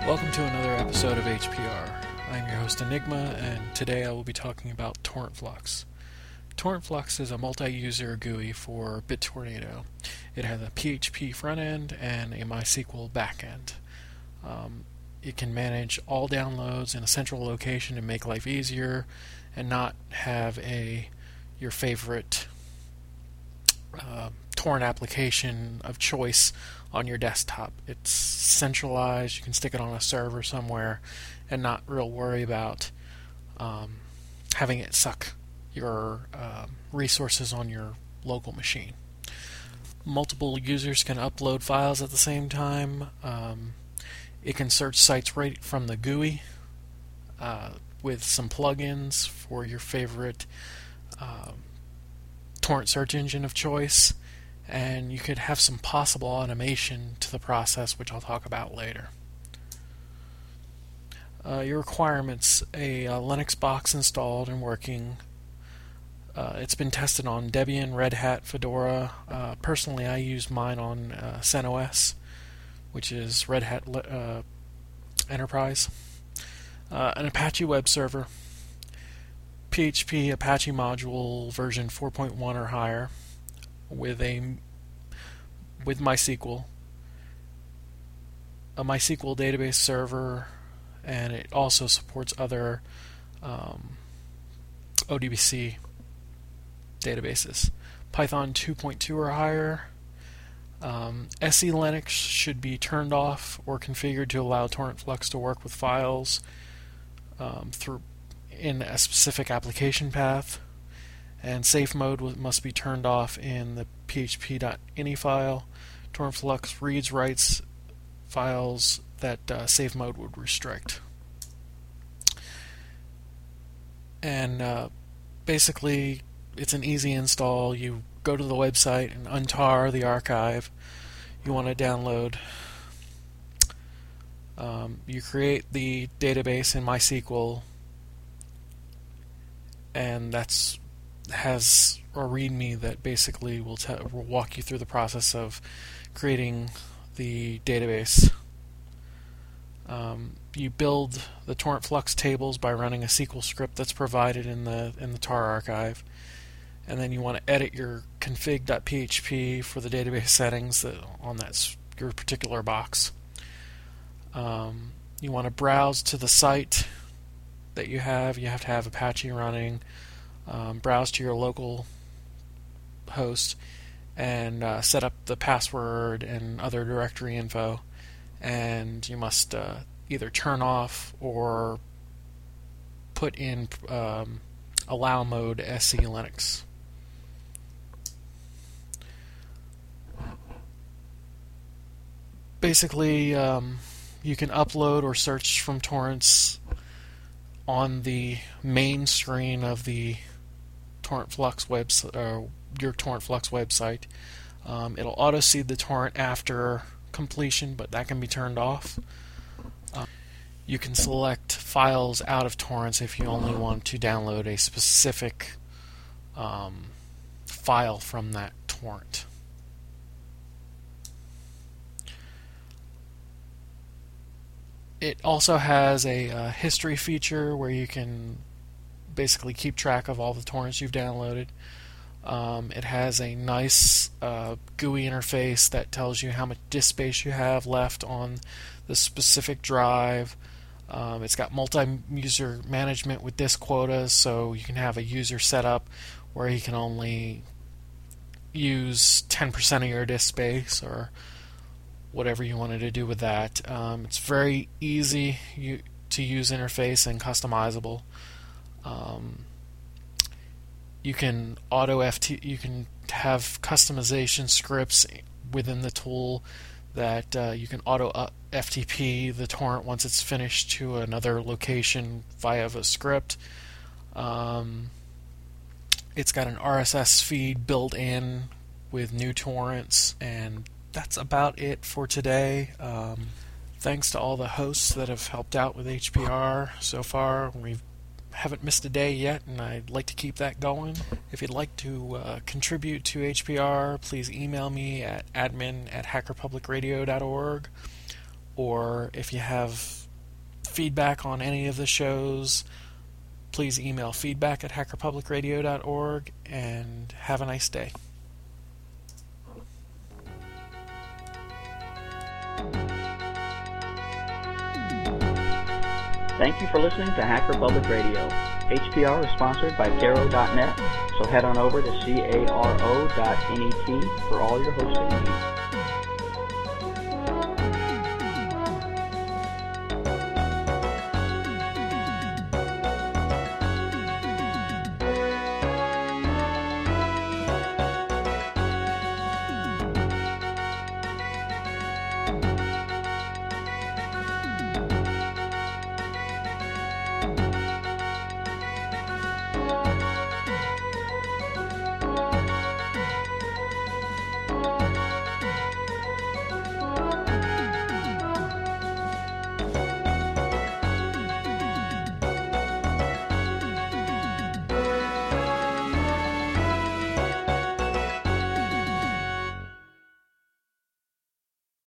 Welcome to another episode of HPR. I'm your host Enigma, and today I will be talking about TorrentFlux. TorrentFlux is a multi-user GUI for BitTornado. It has a PHP front end and a MySQL backend. It can manage all downloads in a central location to make life easier and not have your favorite torrent application of choice on your desktop. It's centralized. You can stick it on a server somewhere and not real worry about having it suck your resources on your local machine. Multiple users can upload files at the same time. It can search sites right from the GUI with some plugins for your favorite torrent search engine of choice, and you could have some possible automation to the process, which I'll talk about later. Your requirements: a Linux box installed and working. It's been tested on Debian, Red Hat, Fedora. Personally, I use mine on CentOS, which is Red Hat Enterprise. An Apache web server. PHP Apache module version 4.1 or higher with MySQL. A MySQL database server, and it also supports other ODBC databases. Python 2.2 or higher. SE Linux should be turned off or configured to allow TorrentFlux to work with files in a specific application path, and safe mode must be turned off in the php.ini file. TorrentFlux reads, writes files that safe mode would restrict. And basically, it's an easy install. You go to the website and untar the archive you want to download. You create the database in MySQL, and has a README that basically will walk you through the process of creating the database. You build the TorrentFlux tables by running a SQL script that's provided in the tar archive, and then you want to edit your config.php for the database settings on your particular box. You want to browse to the site that you have. You have to have Apache running. Browse to your local host and set up the password and other directory info, and you must either turn off or put in allow mode SE Linux. Basically, you can upload or search from torrents on the main screen of the TorrentFlux your TorrentFlux website. It'll auto-seed the torrent after completion, but that can be turned off. You can select files out of torrents if you only want to download a specific file from that torrent. It also has a history feature where you can basically keep track of all the torrents you've downloaded. It has a nice GUI interface that tells you how much disk space you have left on the specific drive. It's got multi-user management with disk quotas, so you can have a user set up where he can only use 10% of your disk space or whatever you wanted to do with that. It's very easy to use interface and customizable. You can you can have customization scripts within the tool that you can auto FTP the torrent once it's finished to another location via a script. It's got an RSS feed built in with new torrents, and that's about it for today. Thanks to all the hosts that have helped out with HPR so far. We haven't missed a day yet, and I'd like to keep that going. If you'd like to contribute to HPR, please email me at admin@hackerpublicradio.org, or if you have feedback on any of the shows, please email feedback@hackerpublicradio.org, and have a nice day. Thank you for listening to Hacker Public Radio. HPR is sponsored by Caro.net, so head on over to caro.net for all your hosting needs.